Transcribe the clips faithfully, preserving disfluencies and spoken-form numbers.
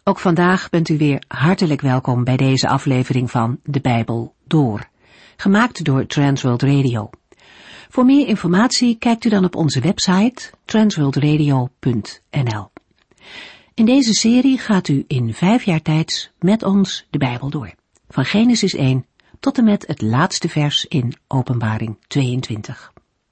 Ook vandaag bent u weer hartelijk welkom bij deze aflevering van De Bijbel Door, gemaakt door Transworld Radio. Voor meer informatie kijkt u dan op onze website transworld radio punt n l. In deze serie gaat u in vijf jaar tijd met ons de Bijbel door, van Genesis één tot en met het laatste vers in Openbaring tweeëntwintig.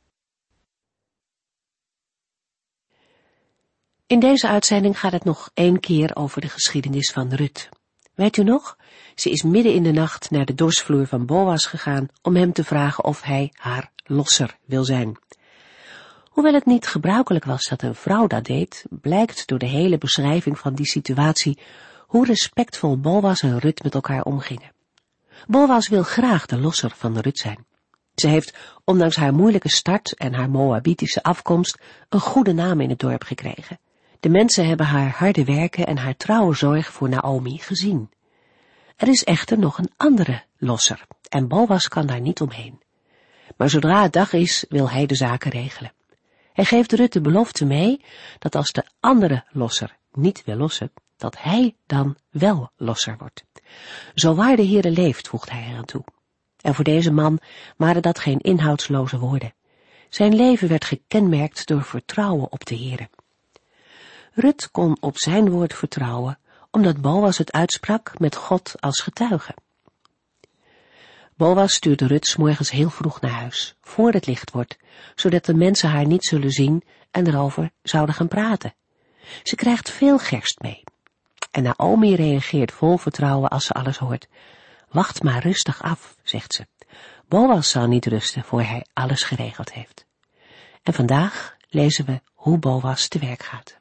In deze uitzending gaat het nog één keer over de geschiedenis van Rut. Weet u nog? Ze is midden in de nacht naar de dorsvloer van Boas gegaan om hem te vragen of hij haar losser wil zijn. Hoewel het niet gebruikelijk was dat een vrouw dat deed, blijkt door de hele beschrijving van die situatie hoe respectvol Boas en Rut met elkaar omgingen. Boas wil graag de losser van Rut zijn. Ze heeft, ondanks haar moeilijke start en haar Moabitische afkomst, een goede naam in het dorp gekregen. De mensen hebben haar harde werken en haar trouwe zorg voor Naomi gezien. Er is echter nog een andere losser en Boas kan daar niet omheen. Maar zodra het dag is, wil hij de zaken regelen. Hij geeft Rut de belofte mee dat als de andere losser niet wil lossen, dat hij dan wel losser wordt. Zo waar de Heere leeft, voegt hij eraan toe. En voor deze man waren dat geen inhoudsloze woorden. Zijn leven werd gekenmerkt door vertrouwen op de Heere. Rut kon op zijn woord vertrouwen, omdat Boas het uitsprak met God als getuige. Boas stuurde Rut 's morgens heel vroeg naar huis, voor het licht wordt, zodat de mensen haar niet zullen zien en erover zouden gaan praten. Ze krijgt veel gerst mee. En Naomi reageert vol vertrouwen als ze alles hoort. Wacht maar rustig af, zegt ze. Boas zal niet rusten voor hij alles geregeld heeft. En vandaag lezen we hoe Boas te werk gaat.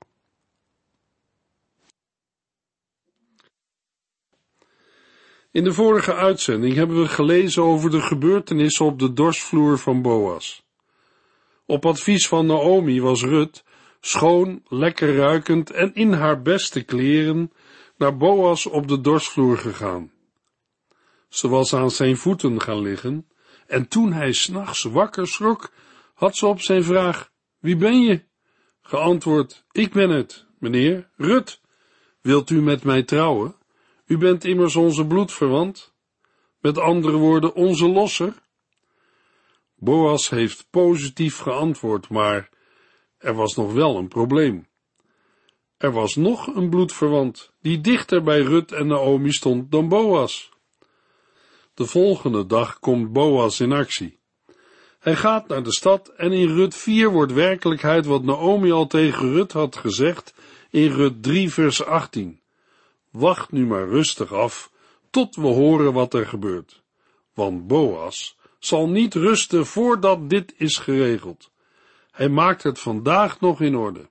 In de vorige uitzending hebben we gelezen over de gebeurtenissen op de dorsvloer van Boas. Op advies van Naomi was Rut, schoon, lekker ruikend en in haar beste kleren, naar Boas op de dorsvloer gegaan. Ze was aan zijn voeten gaan liggen, en toen hij 's nachts wakker schrok, had ze op zijn vraag, wie ben je? Geantwoord, ik ben het, meneer, Rut. Wilt u met mij trouwen? U bent immers onze bloedverwant. Met andere woorden, onze losser. Boas heeft positief geantwoord, maar er was nog wel een probleem. Er was nog een bloedverwant, die dichter bij Rut en Naomi stond dan Boas. De volgende dag komt Boas in actie. Hij gaat naar de stad en in Rut vier wordt werkelijkheid wat Naomi al tegen Rut had gezegd in Rut drie vers achttien. Wacht nu maar rustig af, tot we horen wat er gebeurt. Want Boas zal niet rusten voordat dit is geregeld. Hij maakt het vandaag nog in orde.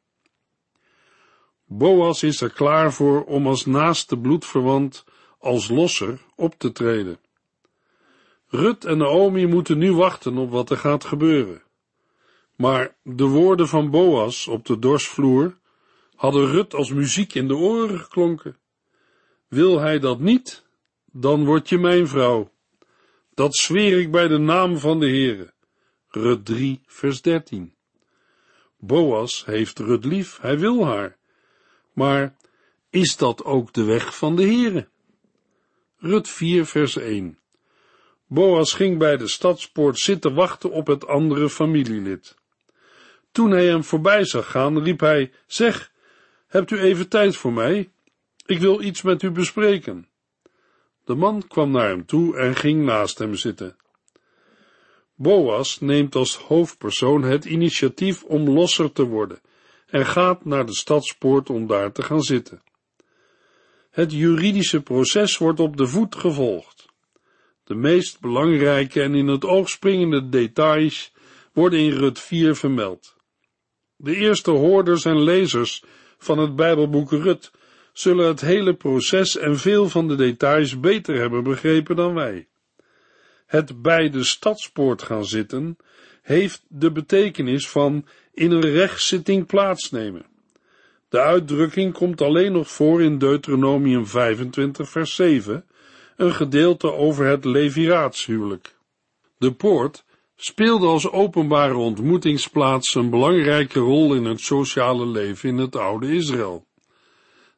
Boas is er klaar voor om als naaste bloedverwant, als losser, op te treden. Rut en Naomi moeten nu wachten op wat er gaat gebeuren. Maar de woorden van Boas op de dorsvloer hadden Rut als muziek in de oren geklonken. Wil hij dat niet, dan word je mijn vrouw. Dat zweer ik bij de naam van de Heere. Rut drie vers dertien. Boas heeft Rut lief, hij wil haar. Maar is dat ook de weg van de Heere? Rut vier vers één. Boas ging bij de stadspoort zitten wachten op het andere familielid. Toen hij hem voorbij zag gaan, riep hij, zeg, hebt u even tijd voor mij? Ik wil iets met u bespreken. De man kwam naar hem toe en ging naast hem zitten. Boas neemt als hoofdpersoon het initiatief om losser te worden en gaat naar de stadspoort om daar te gaan zitten. Het juridische proces wordt op de voet gevolgd. De meest belangrijke en in het oog springende details worden in Rut vier vermeld. De eerste hoorders en lezers van het Bijbelboek Rut zullen het hele proces en veel van de details beter hebben begrepen dan wij. Het bij de stadspoort gaan zitten heeft de betekenis van in een rechtszitting plaatsnemen. De uitdrukking komt alleen nog voor in Deuteronomium vijfentwintig vers zeven, een gedeelte over het leviraatshuwelijk. De poort speelde als openbare ontmoetingsplaats een belangrijke rol in het sociale leven in het oude Israël.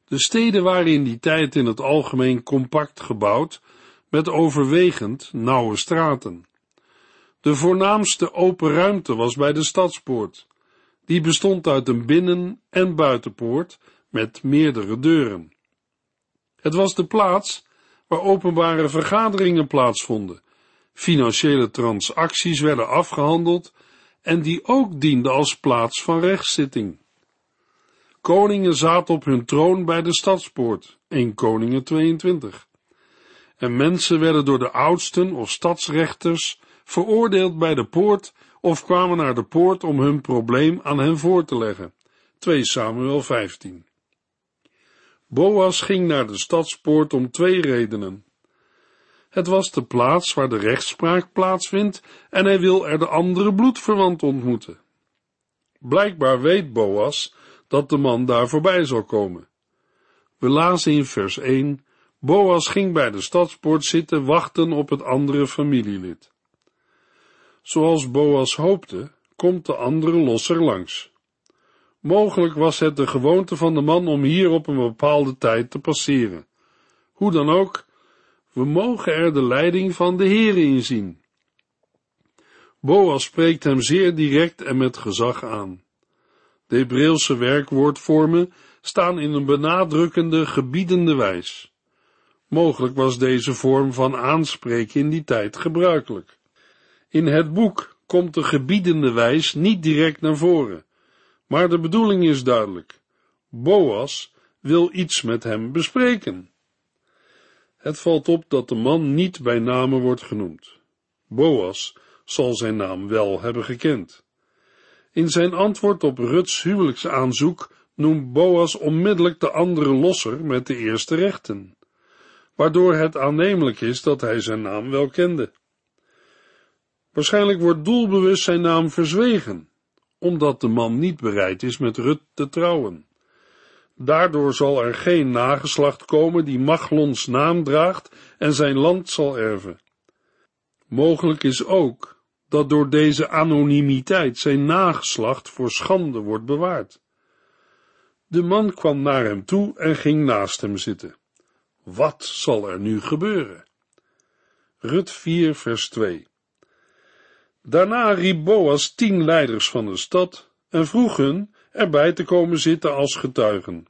De steden waren in die tijd in het algemeen compact gebouwd, met overwegend nauwe straten. De voornaamste open ruimte was bij de stadspoort. Die bestond uit een binnen- en buitenpoort met meerdere deuren. Het was de plaats waar openbare vergaderingen plaatsvonden, financiële transacties werden afgehandeld en die ook diende als plaats van rechtszitting. Koningen zaten op hun troon bij de stadspoort, Eerste Koningen tweeëntwintig. En mensen werden door de oudsten of stadsrechters veroordeeld bij de poort of kwamen naar de poort om hun probleem aan hen voor te leggen, Tweede Samuel vijftien. Boas ging naar de stadspoort om twee redenen. Het was de plaats waar de rechtspraak plaatsvindt en hij wil er de andere bloedverwant ontmoeten. Blijkbaar weet Boas dat de man daar voorbij zal komen. We lazen in vers één, Boas ging bij de stadspoort zitten wachten op het andere familielid. Zoals Boas hoopte, komt de andere losser langs. Mogelijk was het de gewoonte van de man om hier op een bepaalde tijd te passeren. Hoe dan ook, we mogen er de leiding van de Heere in zien. Boas spreekt hem zeer direct en met gezag aan. De Hebreeuwse werkwoordvormen staan in een benadrukkende, gebiedende wijs. Mogelijk was deze vorm van aanspreken in die tijd gebruikelijk. In het boek komt de gebiedende wijs niet direct naar voren, maar de bedoeling is duidelijk. Boas wil iets met hem bespreken. Het valt op dat de man niet bij name wordt genoemd. Boas zal zijn naam wel hebben gekend. In zijn antwoord op Ruts huwelijksaanzoek noemt Boas onmiddellijk de andere losser met de eerste rechten, waardoor het aannemelijk is dat hij zijn naam wel kende. Waarschijnlijk wordt doelbewust zijn naam verzwegen, omdat de man niet bereid is met Rut te trouwen. Daardoor zal er geen nageslacht komen die Machlons naam draagt en zijn land zal erven. Mogelijk is ook dat door deze anonimiteit zijn nageslacht voor schande wordt bewaard. De man kwam naar hem toe en ging naast hem zitten. Wat zal er nu gebeuren? Rut vier vers twee. Daarna riep Boas tien leiders van de stad en vroeg hun erbij te komen zitten als getuigen.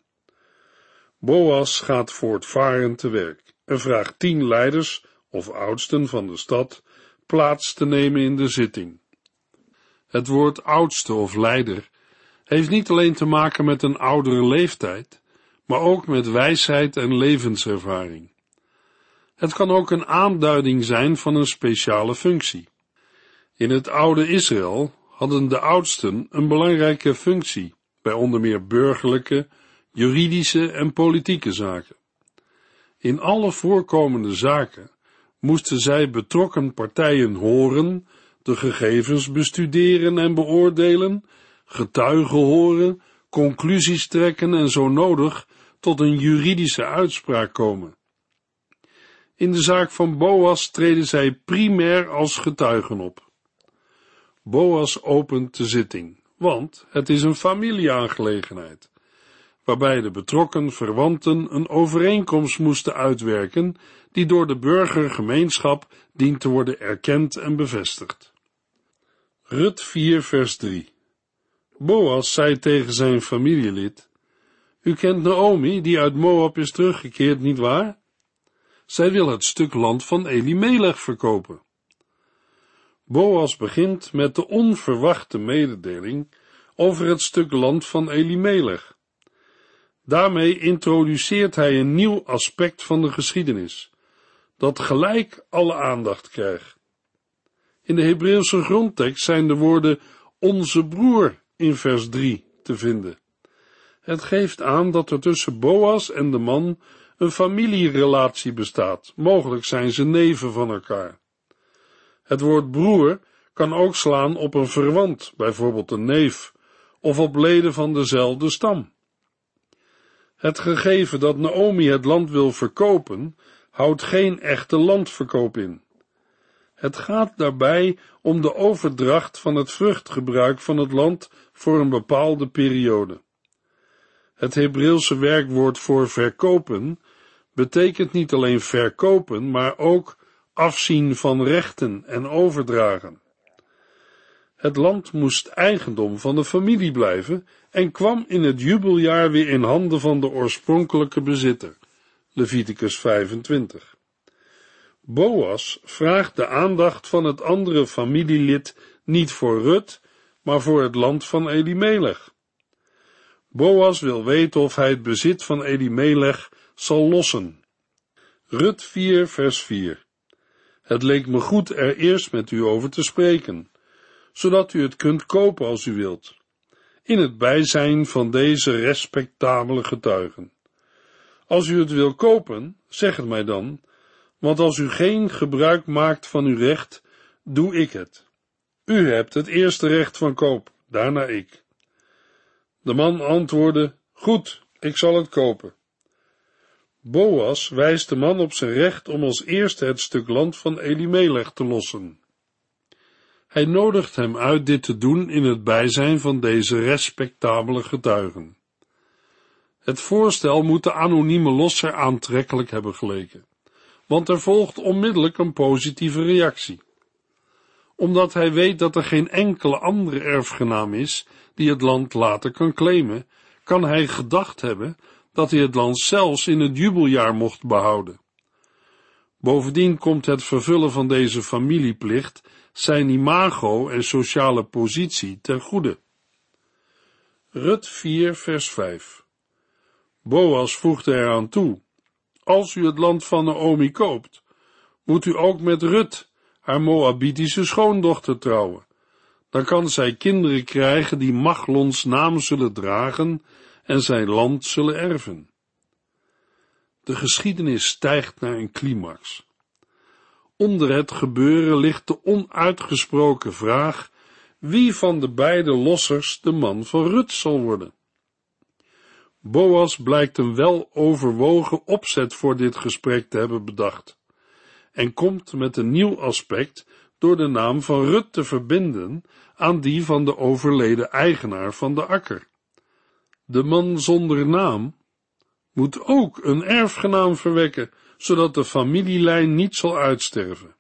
Boas gaat voortvarend te werk en vraagt tien leiders of oudsten van de stad plaats te nemen in de zitting. Het woord oudste of leider heeft niet alleen te maken met een oudere leeftijd, maar ook met wijsheid en levenservaring. Het kan ook een aanduiding zijn van een speciale functie. In het oude Israël hadden de oudsten een belangrijke functie bij onder meer burgerlijke, juridische en politieke zaken. In alle voorkomende zaken moesten zij betrokken partijen horen, de gegevens bestuderen en beoordelen, getuigen horen, conclusies trekken en zo nodig tot een juridische uitspraak komen. In de zaak van Boas treden zij primair als getuigen op. Boas opent de zitting, want het is een familieaangelegenheid, waarbij de betrokken verwanten een overeenkomst moesten uitwerken die door de burgergemeenschap dient te worden erkend en bevestigd. Rut vier vers drie. Boas zei tegen zijn familielid: U kent Naomi, die uit Moab is teruggekeerd, nietwaar? Zij wil het stuk land van Elimelech verkopen. Boas begint met de onverwachte mededeling over het stuk land van Elimelech. Daarmee introduceert hij een nieuw aspect van de geschiedenis, dat gelijk alle aandacht krijgt. In de Hebreeuwse grondtekst zijn de woorden onze broer in vers drie te vinden. Het geeft aan dat er tussen Boas en de man een familierelatie bestaat, mogelijk zijn ze neven van elkaar. Het woord broer kan ook slaan op een verwant, bijvoorbeeld een neef, of op leden van dezelfde stam. Het gegeven dat Naomi het land wil verkopen, houdt geen echte landverkoop in. Het gaat daarbij om de overdracht van het vruchtgebruik van het land voor een bepaalde periode. Het Hebreeuwse werkwoord voor verkopen betekent niet alleen verkopen, maar ook afzien van rechten en overdragen. Het land moest eigendom van de familie blijven en kwam in het jubeljaar weer in handen van de oorspronkelijke bezitter. Leviticus vijfentwintig. Boas vraagt de aandacht van het andere familielid niet voor Rut, maar voor het land van Elimelech. Boas wil weten of hij het bezit van Elimelech zal lossen. Rut vier vers vier. Het leek me goed er eerst met u over te spreken, zodat u het kunt kopen als u wilt, in het bijzijn van deze respectabele getuigen. Als u het wil kopen, zeg het mij dan, want als u geen gebruik maakt van uw recht, doe ik het. U hebt het eerste recht van koop, daarna ik. De man antwoordde, goed, ik zal het kopen. Boas wijst de man op zijn recht om als eerste het stuk land van Elimelech te lossen. Hij nodigt hem uit dit te doen in het bijzijn van deze respectabele getuigen. Het voorstel moet de anonieme losser aantrekkelijk hebben geleken, want er volgt onmiddellijk een positieve reactie. Omdat hij weet dat er geen enkele andere erfgenaam is die het land later kan claimen, kan hij gedacht hebben dat hij het land zelfs in het jubeljaar mocht behouden. Bovendien komt het vervullen van deze familieplicht zijn imago en sociale positie ten goede. Rut vier vers vijf. Boas voegde eraan toe, als u het land van Naomi koopt, moet u ook met Rut, haar Moabitische schoondochter, trouwen. Dan kan zij kinderen krijgen die Machlons naam zullen dragen en zijn land zullen erven. De geschiedenis stijgt naar een climax. Onder het gebeuren ligt de onuitgesproken vraag wie van de beide lossers de man van Rut zal worden. Boas blijkt een weloverwogen opzet voor dit gesprek te hebben bedacht en komt met een nieuw aspect door de naam van Rut te verbinden aan die van de overleden eigenaar van de akker. De man zonder naam moet ook een erfgenaam verwekken, zodat de familielijn niet zal uitsterven.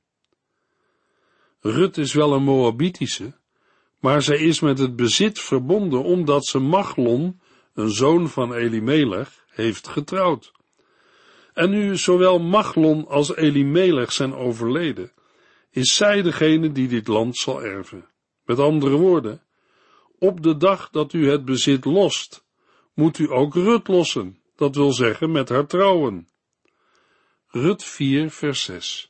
Rut is wel een Moabitische, maar zij is met het bezit verbonden omdat ze Machlon, een zoon van Elimelech, heeft getrouwd. En nu zowel Machlon als Elimelech zijn overleden, is zij degene die dit land zal erven. Met andere woorden, op de dag dat u het bezit lost, moet u ook Rut lossen, dat wil zeggen met haar trouwen. Rut vier vers zes.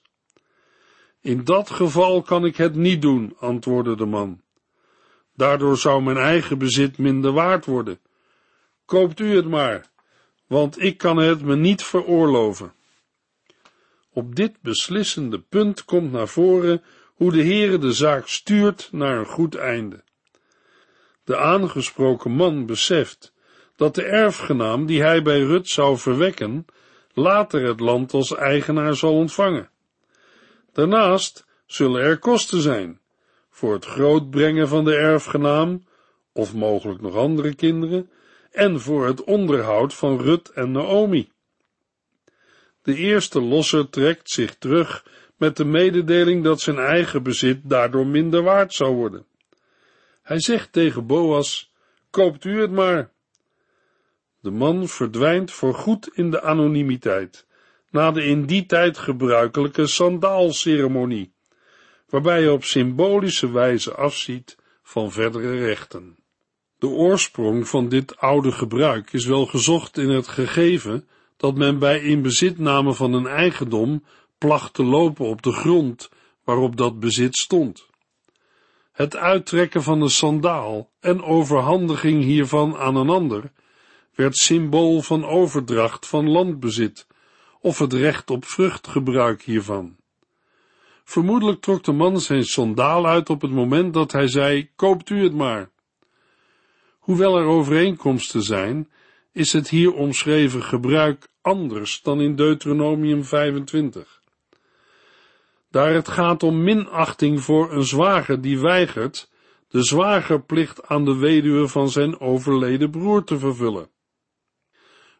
In dat geval kan ik het niet doen, antwoordde de man. Daardoor zou mijn eigen bezit minder waard worden. Koopt u het maar, want ik kan het me niet veroorloven. Op dit beslissende punt komt naar voren hoe de Heere de zaak stuurt naar een goed einde. De aangesproken man beseft dat de erfgenaam die hij bij Rut zou verwekken, later het land als eigenaar zal ontvangen. Daarnaast zullen er kosten zijn, voor het grootbrengen van de erfgenaam, of mogelijk nog andere kinderen, en voor het onderhoud van Rut en Naomi. De eerste losser trekt zich terug met de mededeling dat zijn eigen bezit daardoor minder waard zou worden. Hij zegt tegen Boas, koopt u het maar. De man verdwijnt voorgoed in de anonimiteit, na de in die tijd gebruikelijke sandaalceremonie, waarbij hij op symbolische wijze afziet van verdere rechten. De oorsprong van dit oude gebruik is wel gezocht in het gegeven dat men bij inbezitname van een eigendom placht te lopen op de grond waarop dat bezit stond. Het uittrekken van de sandaal en overhandiging hiervan aan een ander werd symbool van overdracht van landbezit of het recht op vruchtgebruik hiervan. Vermoedelijk trok de man zijn sandaal uit op het moment dat hij zei, koopt u het maar. Hoewel er overeenkomsten zijn, is het hier omschreven gebruik anders dan in Deuteronomium vijfentwintig. Daar het gaat om minachting voor een zwager die weigert de zwagerplicht aan de weduwe van zijn overleden broer te vervullen.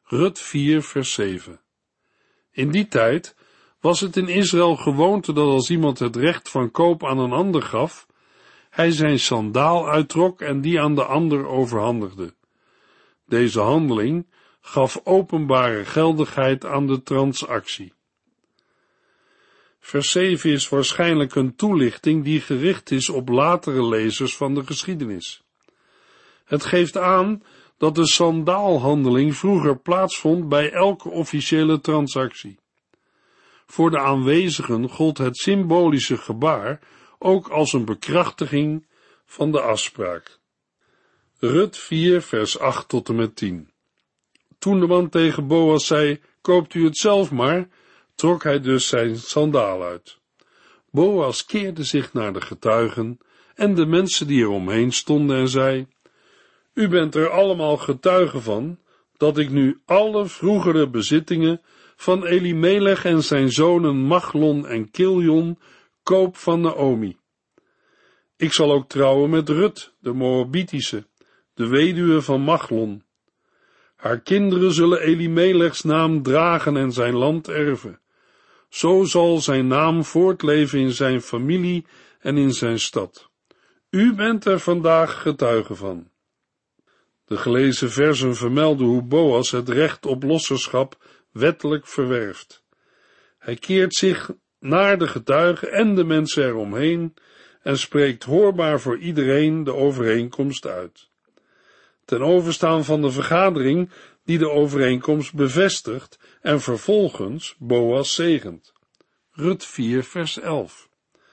Rut vier vers zeven. In die tijd was het in Israël gewoonte dat als iemand het recht van koop aan een ander gaf, hij zijn sandaal uittrok en die aan de ander overhandigde. Deze handeling gaf openbare geldigheid aan de transactie. Vers zeven is waarschijnlijk een toelichting die gericht is op latere lezers van de geschiedenis. Het geeft aan dat de sandaalhandeling vroeger plaatsvond bij elke officiële transactie. Voor de aanwezigen gold het symbolische gebaar ook als een bekrachtiging van de afspraak. Rut vier vers acht tot en met tien. Toen de man tegen Boas zei, koopt u het zelf maar, trok hij dus zijn sandaal uit. Boas keerde zich naar de getuigen en de mensen die er omheen stonden en zei, u bent er allemaal getuigen van, dat ik nu alle vroegere bezittingen van Elimelech en zijn zonen Machlon en Kiljon koop van Naomi. Ik zal ook trouwen met Rut, de Moabitische, de weduwe van Machlon. Haar kinderen zullen Elimelechs naam dragen en zijn land erven. Zo zal zijn naam voortleven in zijn familie en in zijn stad. U bent er vandaag getuige van. De gelezen versen vermelden hoe Boas het recht op losserschap wettelijk verwerft. Hij keert zich naar de getuigen en de mensen eromheen en spreekt hoorbaar voor iedereen de overeenkomst uit. Ten overstaan van de vergadering die de overeenkomst bevestigt en vervolgens Boas zegent. Rut vier vers elf.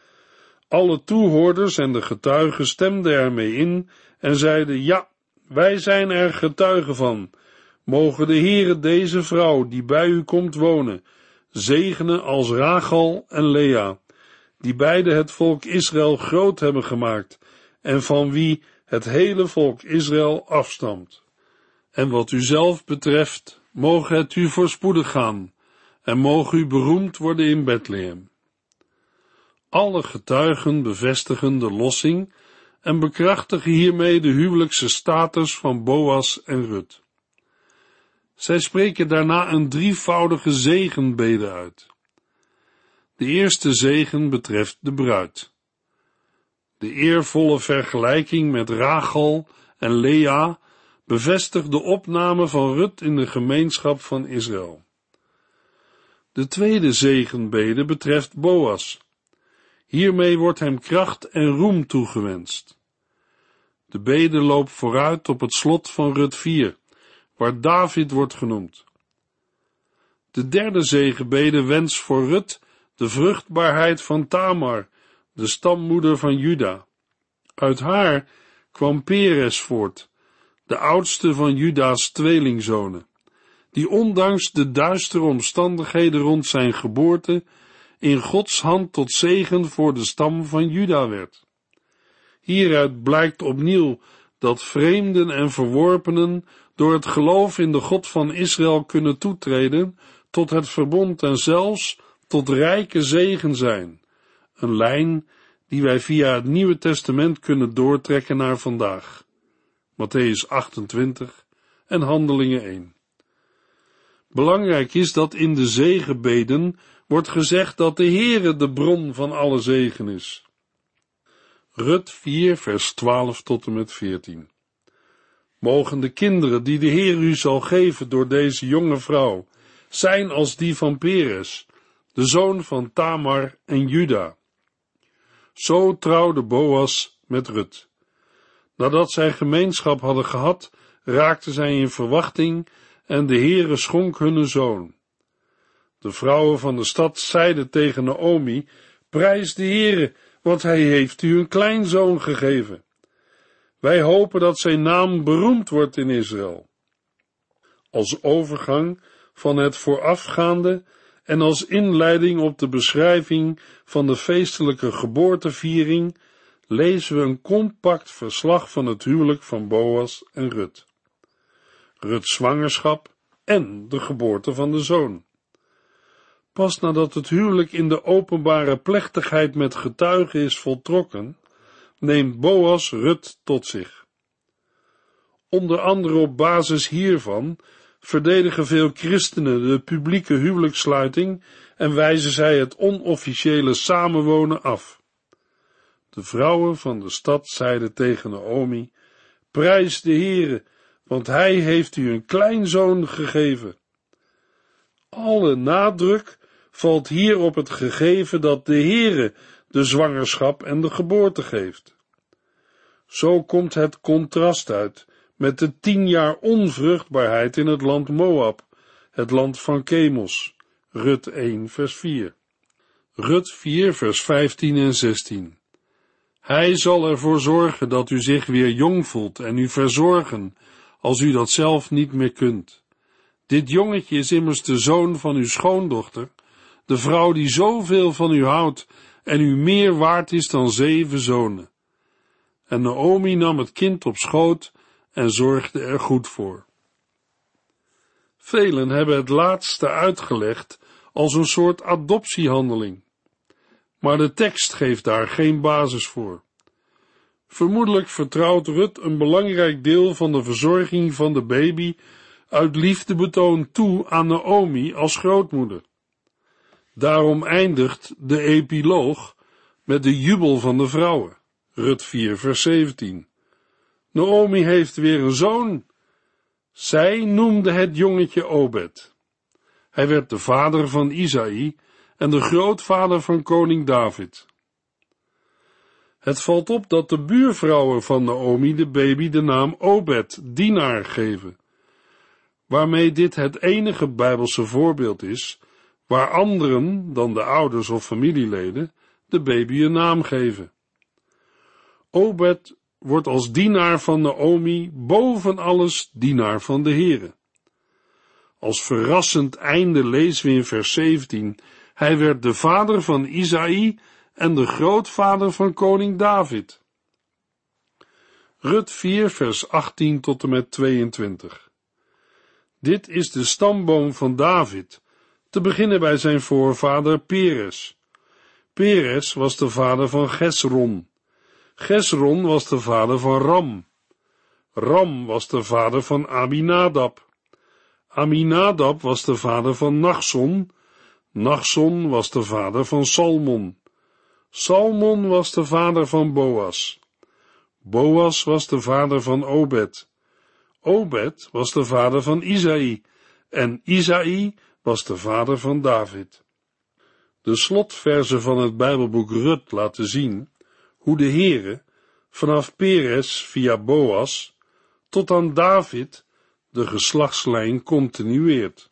Alle toehoorders en de getuigen stemden ermee in en zeiden, ja, wij zijn er getuigen van. Mogen de Heere deze vrouw, die bij u komt wonen, zegenen als Rachel en Lea, die beide het volk Israël groot hebben gemaakt, en van wie het hele volk Israël afstamt. En wat u zelf betreft, mogen het u voorspoedig gaan, en mogen u beroemd worden in Bethlehem. Alle getuigen bevestigen de lossing en bekrachtigen hiermee de huwelijkse status van Boas en Rut. Zij spreken daarna een drievoudige zegenbede uit. De eerste zegen betreft de bruid. De eervolle vergelijking met Rachel en Lea bevestigt de opname van Rut in de gemeenschap van Israël. De tweede zegenbede betreft Boas. Hiermee wordt hem kracht en roem toegewenst. De bede loopt vooruit op het slot van Rut vier, waar David wordt genoemd. De derde zegenbede wenst voor Rut de vruchtbaarheid van Tamar, de stammoeder van Juda. Uit haar kwam Peres voort, de oudste van Juda's tweelingzonen, die ondanks de duistere omstandigheden rond zijn geboorte in Gods hand tot zegen voor de stam van Juda werd. Hieruit blijkt opnieuw dat vreemden en verworpenen door het geloof in de God van Israël kunnen toetreden tot het verbond en zelfs tot rijke zegen zijn, een lijn die wij via het Nieuwe Testament kunnen doortrekken naar vandaag. Mattheüs achtentwintig en Handelingen één. Belangrijk is dat in de zegenbeden wordt gezegd dat de Heere de bron van alle zegen is. Rut vier vers twaalf tot en met veertien. Mogen de kinderen die de Heer u zal geven door deze jonge vrouw zijn als die van Peres, de zoon van Tamar en Juda. Zo trouwde Boas met Rut. Nadat zij gemeenschap hadden gehad, raakten zij in verwachting en de Heere schonk hun een zoon. De vrouwen van de stad zeiden tegen Naomi, prijs de Heere, want hij heeft u een kleinzoon gegeven. Wij hopen dat zijn naam beroemd wordt in Israël. Als overgang van het voorafgaande en als inleiding op de beschrijving van de feestelijke geboorteviering lezen we een compact verslag van het huwelijk van Boas en Rut. Ruts zwangerschap en de geboorte van de zoon. Pas nadat het huwelijk in de openbare plechtigheid met getuigen is voltrokken, neemt Boas Rut tot zich. Onder andere op basis hiervan verdedigen veel christenen de publieke huwelijkssluiting en wijzen zij het onofficiële samenwonen af. De vrouwen van de stad zeiden tegen Naomi: prijs de Heere, want hij heeft u een kleinzoon gegeven. Alle nadruk valt hier op het gegeven dat de Heere de zwangerschap en de geboorte geeft. Zo komt het contrast uit met de tien jaar onvruchtbaarheid in het land Moab, het land van Chemos, Rut één vers vier. Rut vier vers vijftien en zestien. Hij zal ervoor zorgen dat u zich weer jong voelt en u verzorgen, als u dat zelf niet meer kunt. Dit jongetje is immers de zoon van uw schoondochter, de vrouw die zoveel van u houdt en u meer waard is dan zeven zonen. En Naomi nam het kind op schoot en zorgde er goed voor. Velen hebben het laatste uitgelegd als een soort adoptiehandeling, maar de tekst geeft daar geen basis voor. Vermoedelijk vertrouwt Rut een belangrijk deel van de verzorging van de baby uit liefdebetoon toe aan Naomi als grootmoeder. Daarom eindigt de epiloog met de jubel van de vrouwen, Rut vier vers zeventien. Naomi heeft weer een zoon. Zij noemde het jongetje Obed. Hij werd de vader van Isaï en de grootvader van koning David. Het valt op dat de buurvrouwen van Naomi de baby de naam Obed, dienaar, geven, waarmee dit het enige Bijbelse voorbeeld is waar anderen dan de ouders of familieleden de baby een naam geven. Obed wordt als dienaar van Naomi boven alles dienaar van de Heere. Als verrassend einde lezen we in vers zeventien, hij werd de vader van Isaï en de grootvader van koning David. Rut vier vers achttien tot en met tweeëntwintig. Dit is de stamboom van David, te beginnen bij zijn voorvader Peres. Peres was de vader van Gesron. Gesron was de vader van Ram. Ram was de vader van Aminadab. Aminadab was de vader van Nachson. Nachson was de vader van Salmon. Salmon was de vader van Boas. Boas was de vader van Obed. Obed was de vader van Isaï. En Isaï was de vader van David. De slotverzen van het Bijbelboek Rut laten zien hoe de Heere vanaf Peres via Boas tot aan David de geslachtslijn continueert.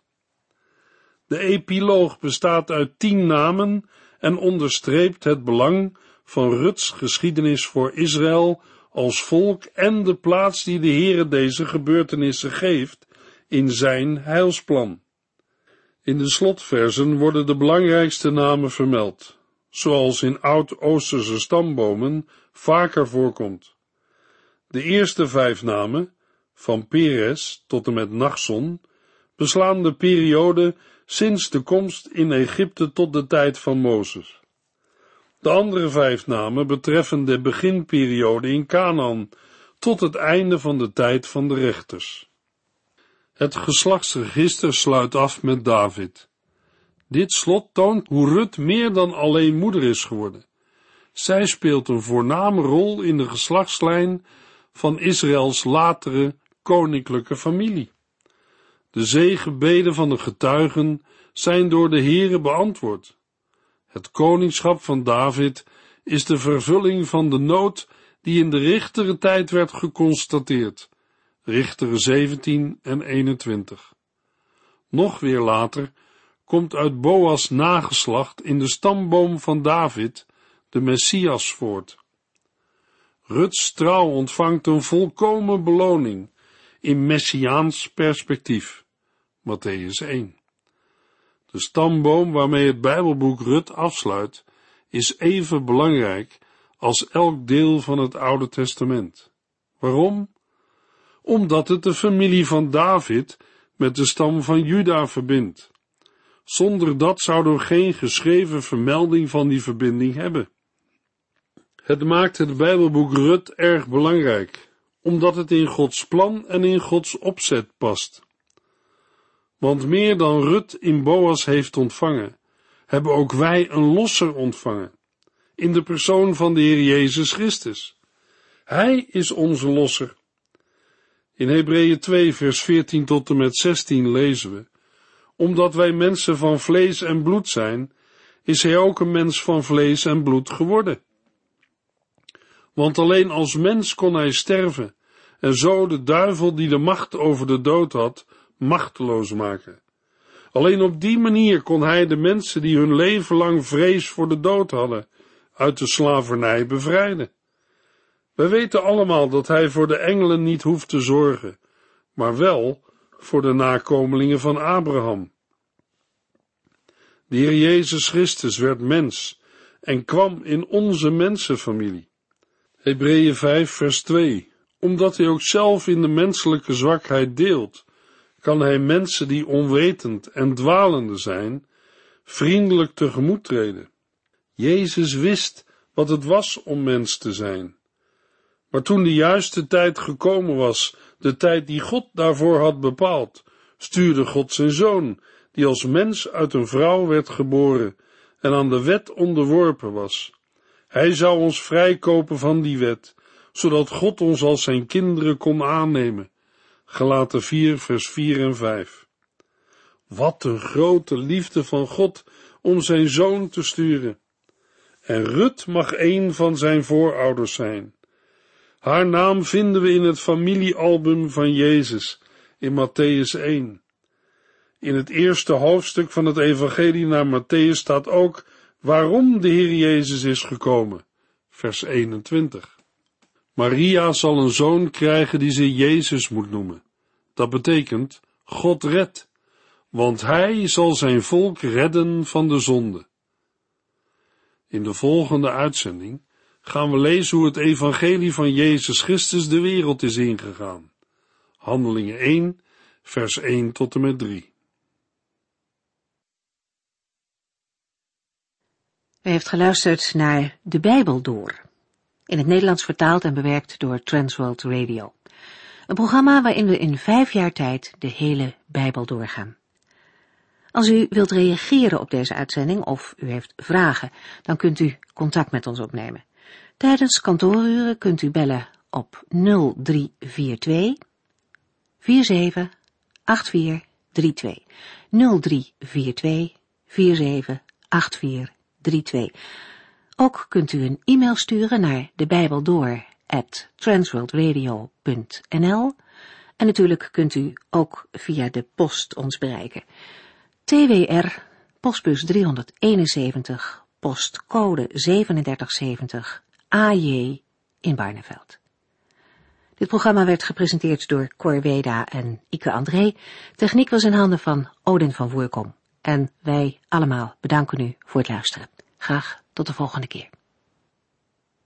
De epiloog bestaat uit tien namen en onderstreept het belang van Ruts geschiedenis voor Israël als volk en de plaats die de Heere deze gebeurtenissen geeft in zijn heilsplan. In de slotverzen worden de belangrijkste namen vermeld, zoals in oud-Oosterse stambomen vaker voorkomt. De eerste vijf namen, van Peres tot en met Nachson, beslaan de periode sinds de komst in Egypte tot de tijd van Mozes. De andere vijf namen betreffen de beginperiode in Kanaan tot het einde van de tijd van de rechters. Het geslachtsregister sluit af met David. Dit slot toont hoe Rut meer dan alleen moeder is geworden. Zij speelt een voorname rol in de geslachtslijn van Israëls latere koninklijke familie. De zegenbeden van de getuigen zijn door de Heere beantwoord. Het koningschap van David is de vervulling van de nood die in de Richteren tijd werd geconstateerd. Richteren zeventien en eenentwintig. Nog weer later komt uit Boas nageslacht in de stamboom van David de Messias voort. Ruts trouw ontvangt een volkomen beloning in messiaans perspectief. Mattheüs één. De stamboom waarmee het Bijbelboek Rut afsluit, is even belangrijk als elk deel van het Oude Testament. Waarom? Omdat het de familie van David met de stam van Juda verbindt. Zonder dat zouden we geen geschreven vermelding van die verbinding hebben. Het maakt het Bijbelboek Rut erg belangrijk, omdat het in Gods plan en in Gods opzet past. Want meer dan Rut in Boas heeft ontvangen, hebben ook wij een losser ontvangen, in de persoon van de Heer Jezus Christus. Hij is onze losser. In Hebreeën twee vers veertien tot en met zestien lezen we: Omdat wij mensen van vlees en bloed zijn, is hij ook een mens van vlees en bloed geworden. Want alleen als mens kon hij sterven, en zo de duivel die de macht over de dood had, machteloos maken. Alleen op die manier kon hij de mensen die hun leven lang vrees voor de dood hadden, uit de slavernij bevrijden. Wij weten allemaal dat hij voor de engelen niet hoeft te zorgen, maar wel voor de nakomelingen van Abraham. De Heer Jezus Christus werd mens en kwam in onze mensenfamilie. Hebreeën vijf vers twee. Omdat hij ook zelf in de menselijke zwakheid deelt, kan hij mensen die onwetend en dwalende zijn, vriendelijk tegemoet treden. Jezus wist wat het was om mens te zijn. Maar toen de juiste tijd gekomen was, de tijd die God daarvoor had bepaald, stuurde God zijn Zoon, die als mens uit een vrouw werd geboren en aan de wet onderworpen was. Hij zou ons vrijkopen van die wet, zodat God ons als zijn kinderen kon aannemen. Galaten vier vers vier en vijf. Wat een grote liefde van God om zijn Zoon te sturen. En Rut mag een van zijn voorouders zijn. Haar naam vinden we in het familiealbum van Jezus, in Matthäus één. In het eerste hoofdstuk van het evangelie naar Matthäus staat ook waarom de Heer Jezus is gekomen, vers eenentwintig. Maria zal een zoon krijgen die ze Jezus moet noemen. Dat betekent God redt, want hij zal zijn volk redden van de zonde. In de volgende uitzending gaan we lezen hoe het evangelie van Jezus Christus de wereld is ingegaan. Handelingen één, vers één tot en met drie. U heeft geluisterd naar De Bijbel Door, in het Nederlands vertaald en bewerkt door Transworld Radio. Een programma waarin we in vijf jaar tijd de hele Bijbel doorgaan. Als u wilt reageren op deze uitzending of u heeft vragen, dan kunt u contact met ons opnemen. Tijdens kantooruren kunt u bellen op nul drie vier twee, vier zeven acht vier drie twee. nul drie vier twee, vier zeven acht vier drie twee. Ook kunt u een e-mail sturen naar debijbeldoor at transworldradio punt n l en natuurlijk kunt u ook via de post ons bereiken. T W R, postbus driehonderdeenenzeventig, postcode zevenendertig zeventig, A J in Barneveld. Dit programma werd gepresenteerd door Cor Weda en Ike André. Techniek was in handen van Odin van Voerkom. En wij allemaal bedanken u voor het luisteren. Graag tot de volgende keer.